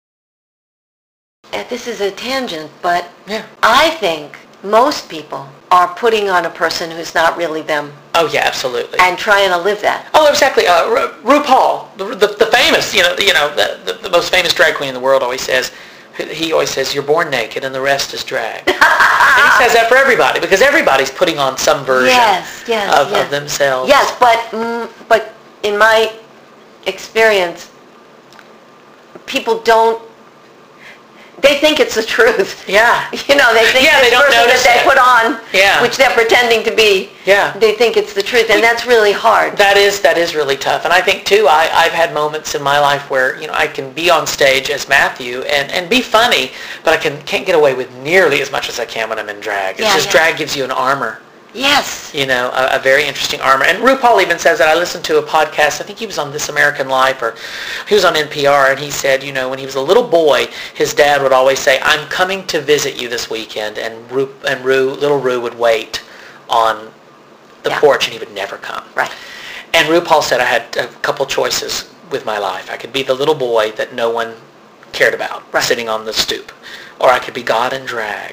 this is a tangent, but Yeah. I think most people are putting on a person who's not really them Oh, yeah, absolutely. and trying to live that. Oh, exactly. RuPaul, the famous, the most famous drag queen in the world always says, you're born naked and the rest is drag. And he says that for everybody, because everybody's putting on some version of themselves. Yes, but in my experience, people they think it's the truth. Yeah. You know, they think Yeah, this they don't person notice that they it. put on, Yeah. which they're pretending to be, Yeah. they think it's the truth, and that's really hard. That is really tough. And I think, too, I've had moments in my life where, you know, I can be on stage as Matthew and be funny, but I can't get away with nearly as much as I can when I'm in drag. It's just drag gives you an armor. Yes. You know, a very interesting armor. And RuPaul even says that. I listened to a podcast, I think he was on This American Life, or he was on NPR, and he said, you know, when he was a little boy, his dad would always say, I'm coming to visit you this weekend, and little Ru would wait on the porch, and he would never come. Right. And RuPaul said, I had a couple choices with my life. I could be the little boy that no one cared about, sitting on the stoop, or I could be God in drag.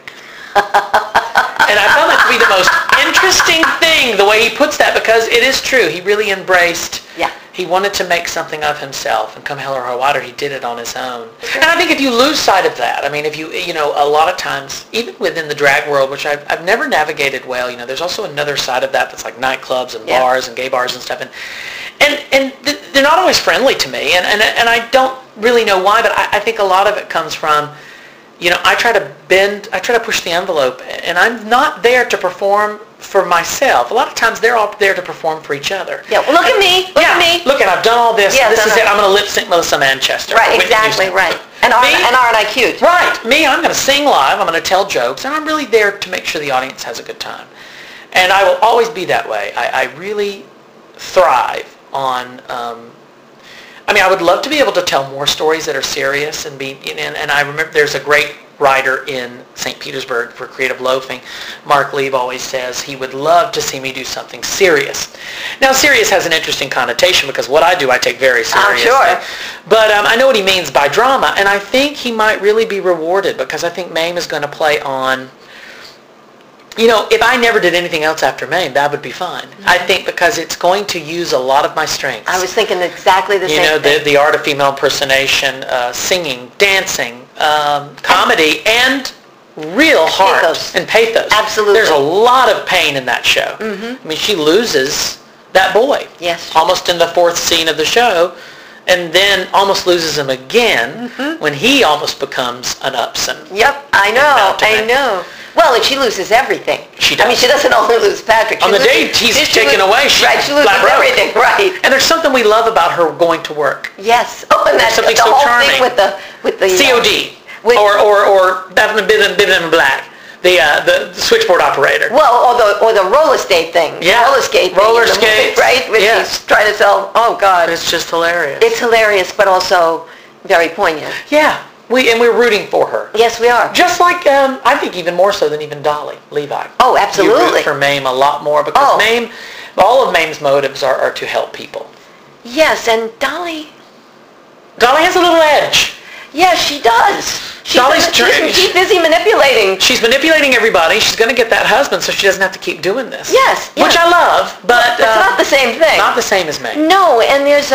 And I found that to be the most interesting thing, the way he puts that, because it is true. He really embraced, he wanted to make something of himself, and come hell or high water, he did it on his own. And I think if you lose sight of that, I mean, if you know, a lot of times, even within the drag world, which I've never navigated well, you know, there's also another side of that that's like nightclubs and bars and gay bars and stuff, and they're not always friendly to me, and I don't really know why, but I think a lot of it comes from, you know, I try to push the envelope, and I'm not there to perform for myself. A lot of times they're all there to perform for each other. Yeah, well, look at me. Look at me. Look, I've done all this. Yes, this is it. I'm going to lip sync Melissa Manchester. Right, exactly, right. And aren't I cute? Right. Me, I'm going to sing live. I'm going to tell jokes, and I'm really there to make sure the audience has a good time. And I will always be that way. I really thrive on... I mean, I would love to be able to tell more stories that are serious and I remember there's a great writer in St. Petersburg for Creative Loafing. Mark Lieb always says he would love to see me do something serious. Now, serious has an interesting connotation because what I do, I take very seriously. I'm sure. But I know what he means by drama, and I think he might really be rewarded because I think Mame is going to play on if I never did anything else after Mame, that would be fine. I think because it's going to use a lot of my strengths. I was thinking exactly the same thing. The art of female impersonation, singing, dancing, comedy, and real heart pathos. And pathos. Absolutely. There's a lot of pain in that show. I mean, she loses that boy. Yes. Almost in the fourth scene of the show, and then almost loses him again when he almost becomes an Upson. Yep, I know. Well, and she loses everything. She does. I mean, she doesn't only lose Patrick. On the day he's taken away, she loses everything, right. And there's something we love about her going to work. Yes. Oh, and that's something the so whole charming. thing with the COD. Or Bivin Black. The switchboard operator. Well, or the roller skate thing. Yeah. Roller skate Roller thing. skates. Right? Which she's trying to sell. Oh, God. It's just hilarious. It's hilarious, but also very poignant. Yeah. We're rooting for her. Yes, we are. Just like, I think even more so than even Dolly Levi. Oh, absolutely. You root for Mame a lot more because Mame, all of Mame's motives are to help people. Yes, and Dolly has a little edge. Yes, she does. She's busy manipulating. She's manipulating everybody. She's going to get that husband so she doesn't have to keep doing this. Yes. Which I love, but... it's not the same thing. Not the same as Mame. No, and there's...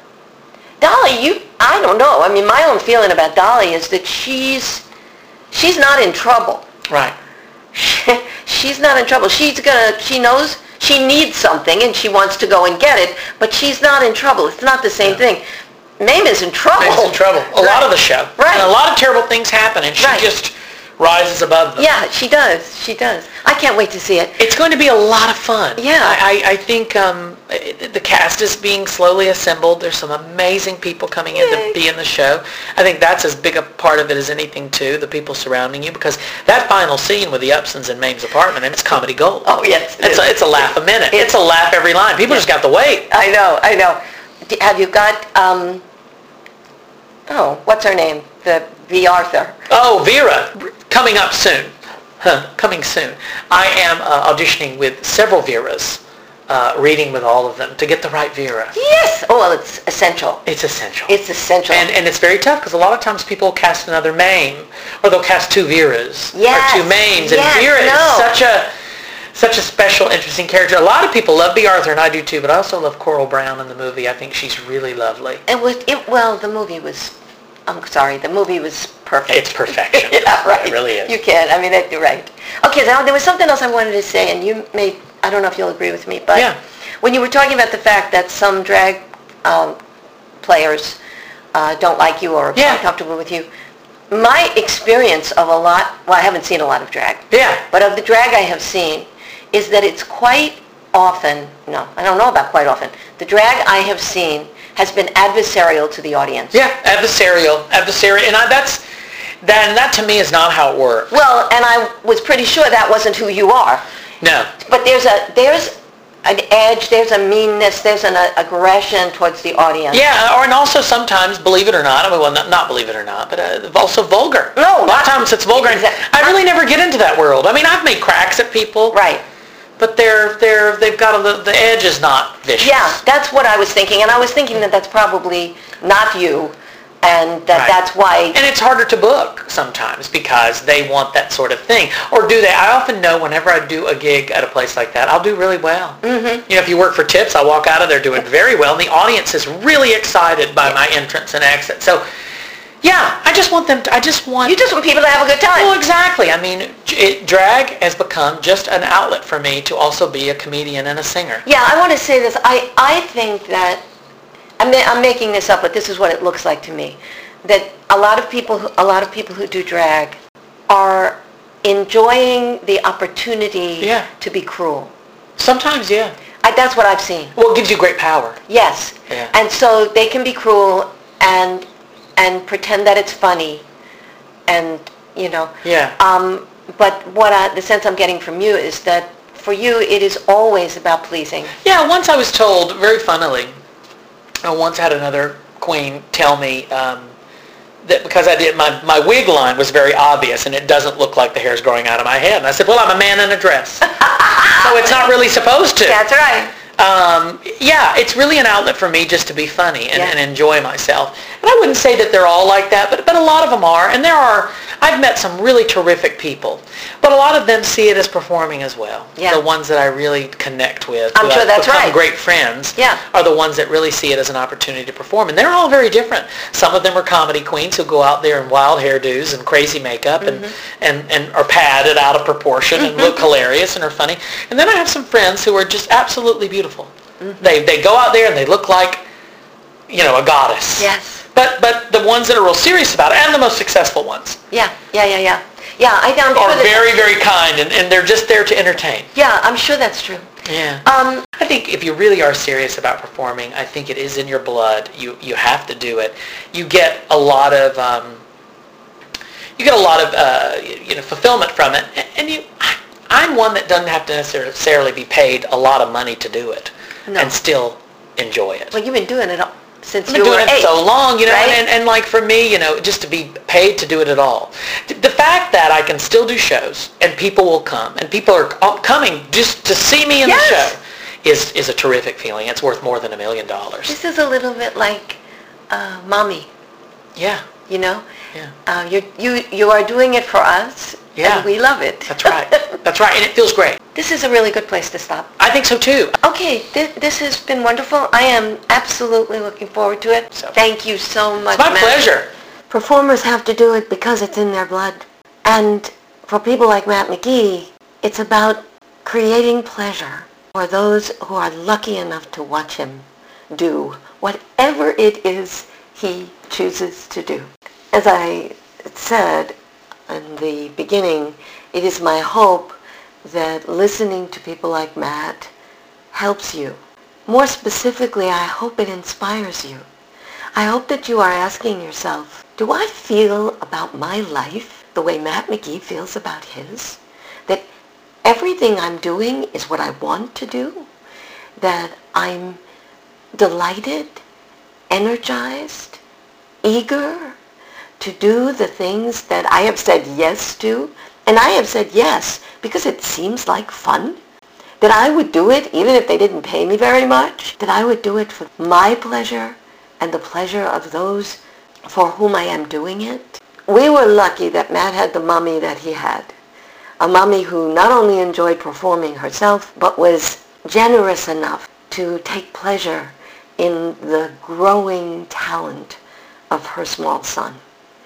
Dolly, I don't know. I mean, my own feeling about Dolly is that she's not in trouble. Right. She's not in trouble. She knows she needs something and she wants to go and get it, but she's not in trouble. It's not the same thing. Mame is in trouble. Mame's in trouble. A lot of the show. Right. And a lot of terrible things happen, and she just rises above them. Yeah, she does. She does. I can't wait to see it. It's going to be a lot of fun. Yeah. I think the cast is being slowly assembled. There's some amazing people coming in to be in the show. I think that's as big a part of it as anything, too, the people surrounding you, because that final scene with the Upsons in Mame's apartment, and it's comedy gold. Oh, yes. It's a laugh a minute. It's a laugh every line. People just got to wait. I know. Have you got, what's her name? The Arthur. Oh, Vera, coming up soon. Coming soon. I am auditioning with several Veras, reading with all of them to get the right Vera. Yes. Oh, well, it's essential. It's essential. It's essential. And it's very tough because a lot of times people cast another Mame, or they'll cast two Veras, yes. or two Mames, and yes, Vera is such a special, interesting character. A lot of people love B. Arthur, and I do too, but I also love Coral Brown in the movie. I think she's really lovely. The movie was, I'm sorry, the movie was perfect. It's perfection. Yeah, right. It really is. You can. I mean, you're right. Okay, now there was something else I wanted to say, and I don't know if you'll agree with me, but when you were talking about the fact that some drag players don't like you or are uncomfortable with you, my experience of I haven't seen a lot of drag. Yeah. But of the drag I have seen, is that it's quite often, no, I don't know about quite often, the drag I have seen has been adversarial to the audience. Yeah, adversarial, and that to me is not how it works. Well, and I was pretty sure that wasn't who you are. No. But there's an edge, there's a meanness, there's an aggression towards the audience. Yeah, and also sometimes, believe it or not, not believe it or not, but also vulgar. No. A lot of times it's vulgar. I really never get into that world. I mean, I've made cracks at people. Right. But they've got the edge is not vicious. Yeah, that's what I was thinking, and I was thinking that that's probably not you, and that's why. And it's harder to book sometimes because they want that sort of thing, or do they? I often know whenever I do a gig at a place like that, I'll do really well. Mm-hmm. If you work for tips, I walk out of there doing very well, and the audience is really excited by my entrance and exit. So. Yeah, you just want people to have a good time. Well, exactly. I mean, drag has become just an outlet for me to also be a comedian and a singer. Yeah, I want to say this. I think that, I'm making this up, but this is what it looks like to me, that a lot of people who do drag are enjoying the opportunity to be cruel. Sometimes, yeah. That's what I've seen. Well, it gives you great power. Yes. Yeah. And so they can be cruel and pretend that it's funny, and but the sense I'm getting from you is that for you it is always about pleasing. Yeah, once I was told, very funnily, I once had another queen tell me that because I did my wig line was very obvious and it doesn't look like the hair's growing out of my head, and I said, well, I'm a man in a dress, so it's not really supposed to. That's right. It's really an outlet for me just to be funny and enjoy myself. And I wouldn't say that they're all like that, but a lot of them are. And there are I've met some really terrific people, but a lot of them see it as performing as well. Yeah. The ones that I really connect with, I'm who sure have that's become right. great friends, Yeah. are the ones that really see it as an opportunity to perform. And they're all very different. Some of them are comedy queens who go out there in wild hairdos and crazy makeup and are padded out of proportion and look hilarious and are funny. And then I have some friends who are just absolutely beautiful. They go out there and they look like, a goddess. Yes. But the ones that are real serious about it, and the most successful ones, Yeah, I'm sure are very, very kind, and they're just there to entertain. Yeah, I'm sure that's true. Yeah. I think if you really are serious about performing, I think it is in your blood. You have to do it. You get a lot of fulfillment from it, and I'm one that doesn't have to necessarily be paid a lot of money to do it, and still enjoy it. Well, you've been doing it since I've you been were doing 8. it so long, right? and like for me, just to be paid to do it at all. The fact that I can still do shows and people will come and people are coming just to see me in the show is a terrific feeling. It's worth more than $1 million. This is a little bit like Mommy. Yeah. Yeah. Yeah. You are doing it for us, and we love it. That's right. That's right, and it feels great. This is a really good place to stop. I think so too. Okay, this has been wonderful. I am absolutely looking forward to it. So, thank you so much, it's my Matt. pleasure. Performers have to do it because it's in their blood. And for people like Matt McGee, it's about creating pleasure for those who are lucky enough to watch him do whatever it is he chooses to do. As I said in the beginning, it is my hope that listening to people like Matt helps you. More specifically, I hope it inspires you. I hope that you are asking yourself, do I feel about my life the way Matt McGee feels about his? That everything I'm doing is what I want to do? That I'm delighted, energized, eager to do the things that I have said yes to? And I have said yes because it seems like fun. That I would do it even if they didn't pay me very much. That I would do it for my pleasure and the pleasure of those for whom I am doing it. We were lucky that Matt had the mommy that he had. A mommy who not only enjoyed performing herself, but was generous enough to take pleasure in the growing talent of her small son.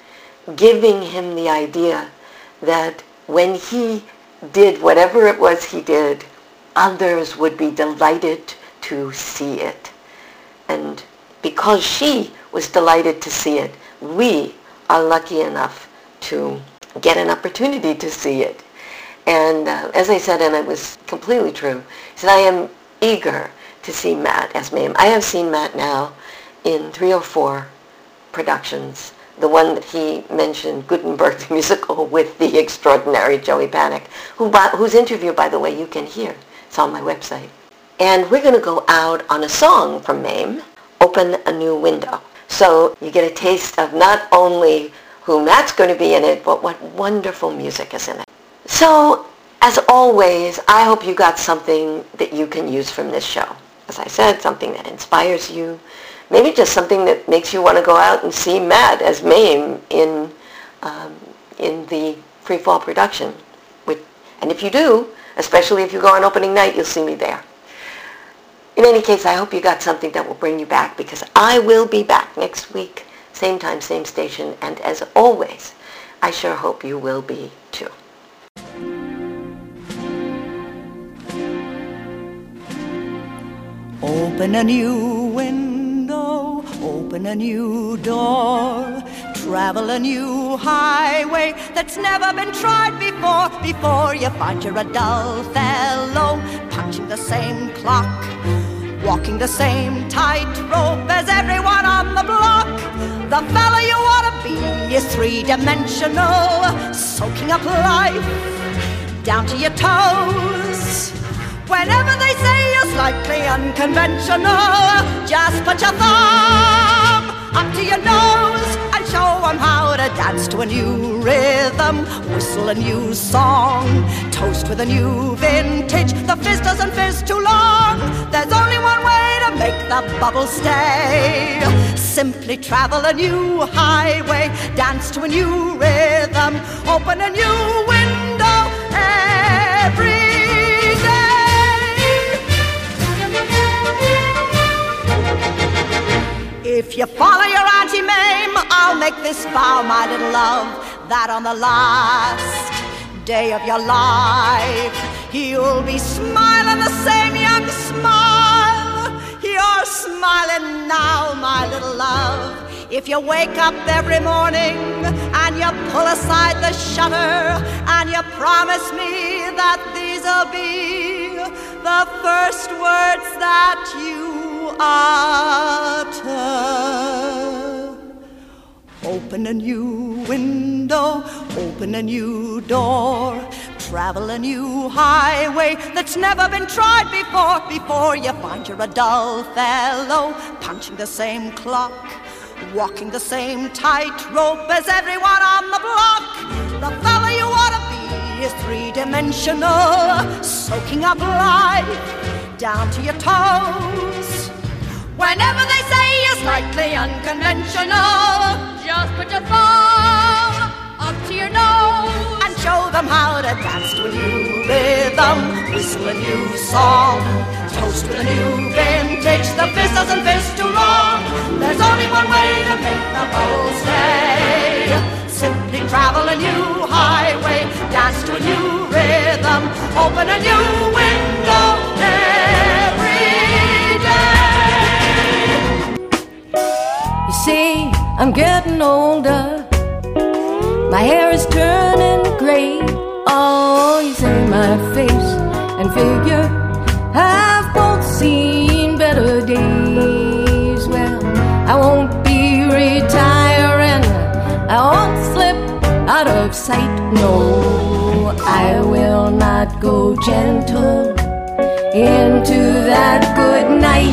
Giving him the idea that when he did whatever it was he did, others would be delighted to see it. And because she was delighted to see it, we are lucky enough to get an opportunity to see it. And as I said, and it was completely true, he said, I am eager to see Matt as Mame. I have seen Matt now in 3 or 4 productions. The one that he mentioned, Gutenberg the musical with the extraordinary Joey Panic, whose interview, by the way, you can hear. It's on my website. And we're going to go out on a song from Mame, Open a New Window. So you get a taste of not only who Matt's going to be in it, but what wonderful music is in it. So, as always, I hope you got something that you can use from this show. As I said, something that inspires you. Maybe just something that makes you want to go out and see Matt as Mame in the Free Fall production. And if you do, especially if you go on opening night, you'll see me there. In any case, I hope you got something that will bring you back, because I will be back next week, same time, same station, and as always, I sure hope you will be too. Open a new window, open a new door, travel a new highway that's never been tried before you find you're a dull fellow, punching the same clock, walking the same tightrope as everyone on the block. The fellow you want to be is three-dimensional, soaking up life down to your toes. Whenever they say you're slightly unconventional, just put your thumb up to your nose and show them how to dance to a new rhythm, whistle a new song, toast with a new vintage. The fizz doesn't fizz too long. There's only one way to make the bubble stay. Simply travel a new highway, dance to a new rhythm, open a new window every day. If you follow your Auntie Mame, I'll make this vow, my little love, that on the last day of your life, you'll be smiling the same young smile you're smiling now, my little love. If you wake up every morning and you pull aside the shutter and you promise me that these'll be the first words that you utter. Open a new window, open a new door, travel a new highway that's never been tried before you find you're a dull fellow, punching the same clock, walking the same tightrope as everyone on the block. The fella you ought to be is three-dimensional, soaking up life down to your toes. Whenever they say you're slightly unconventional, just put your thumb up to your nose and show them how to dance to a new rhythm, whistle a new song, toast with a new vintage. The fizz doesn't fizz too long. There's only one way to make the bubbles stay. Simply travel a new highway, dance to a new rhythm, open a new window every day. You see, I'm getting older, my hair is turning gray. Oh, you say my face and figure have both seen better days. Well, I won't be retiring, I won't slip out of sight. No, I will not go gentle into that good night.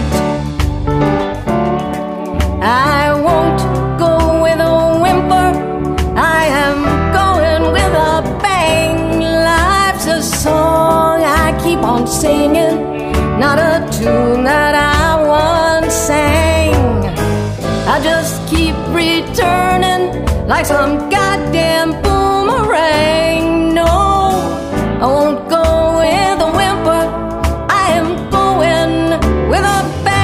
I won't go with a whimper, I am going with a bang. Life's a song I keep on singing, not a tune that I once sang. I just keep returning like some goddamn boomerang. No, I won't go with a whimper, I am going with a bang.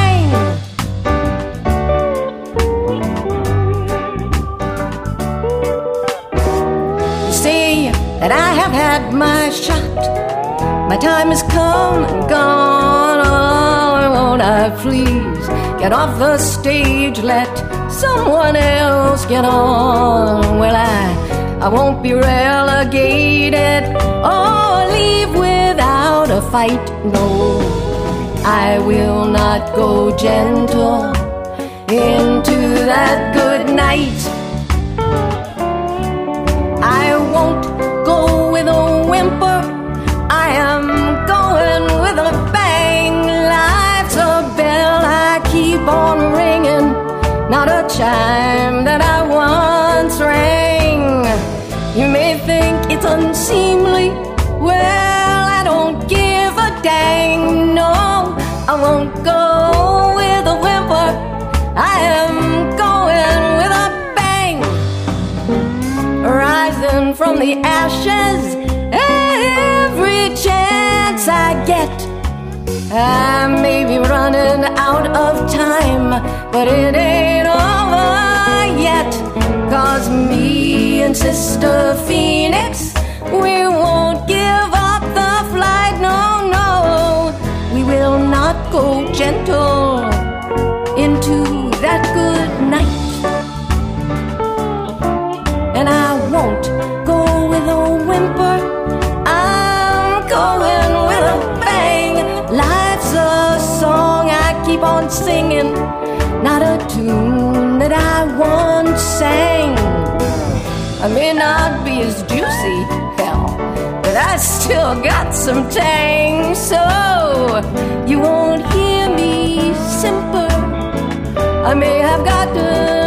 That I have had my shot, my time has come and gone. Oh, won't I please get off the stage, let someone else get on. Well, I won't be relegated or leave without a fight. No, I will not go gentle into that good night. I won't go with a whimper, I am going with a bang. Life's a bell I keep on ringing, not a chime that I once rang. You may think it's unseemly, well, I don't give a dang. No, I won't go with a whimper, I am going with a bang. Rising from the ashes every chance I get. I may be running out of time, but it ain't over yet. 'Cause me and Sister Phoenix, we won't give up the flight. No, no, we will not go gentle into that good night. And I won't go with a whimper, I'm going with a bang. Life's a song I keep on singing, not a tune that I once sang. I may not be as juicy, hell, but I still got some tang. So you won't hear me simper, I may have gotten